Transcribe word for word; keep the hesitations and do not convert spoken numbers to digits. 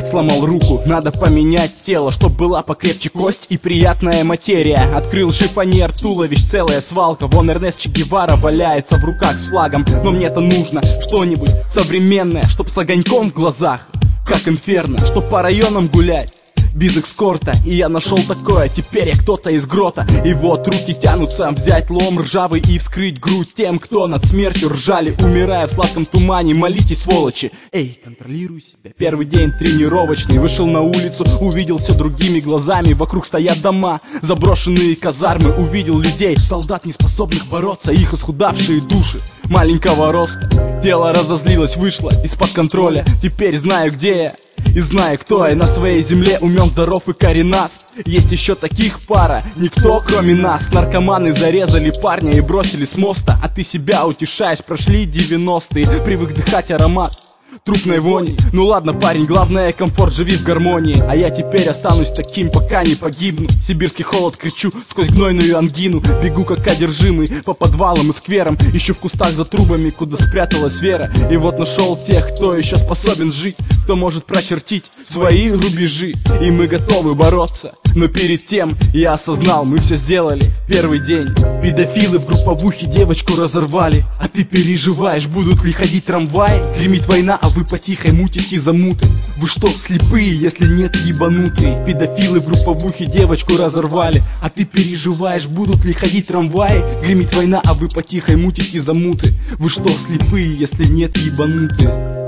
опять сломал руку. Надо поменять тело, чтоб была покрепче кость и приятная материя. Открыл шифонер, туловищ целая свалка. Вон Эрнест Че Гевара валяется в руках с флагом. Но мне-то нужно что-нибудь современное, чтоб с огоньком в глазах, как Инферно, чтоб по районам гулять без экскорта. И я нашел такое, теперь я кто-то из грота. И вот руки тянутся взять лом ржавый и вскрыть грудь тем, кто над смертью ржали, умирая в сладком тумане. Молитесь, сволочи, эй, контролируй себя. Первый день тренировочный, вышел на улицу, увидел все другими глазами. Вокруг стоят дома, заброшенные казармы. Увидел людей, солдат, не способных бороться, их исхудавшие души маленького роста. Тело разозлилось, вышло из-под контроля. Теперь знаю, где я и знаю, кто я. На своей земле умен, здоров и коренаст. Есть еще таких пара, никто кроме нас. Наркоманы зарезали парня и бросили с моста. А ты себя утешаешь, прошли девяностые. Привык дыхать аромат трупной вони. Ну ладно, парень, главное комфорт, живи в гармонии. А я теперь останусь таким, пока не погибну. Сибирский холод кричу сквозь гнойную ангину. Бегу как одержимый по подвалам и скверам. Ищу в кустах за трубами, куда спряталась вера. И вот нашел тех, кто еще способен жить, кто может прочертить свои рубежи. И мы готовы бороться, но перед тем я осознал, мы все сделали в первый день. Педофилы в групповухе девочку разорвали. А ты переживаешь, будут ли ходить трамваи? Гремит война, а вы потихой мутите замуты. Вы что, слепые, если нет, ебанутые? Педофилы в групповухе девочку разорвали. А ты переживаешь, будут ли ходить трамваи? Гремит война, а вы потихой мутите замуты. Вы что, слепые, если нет, ебанутые?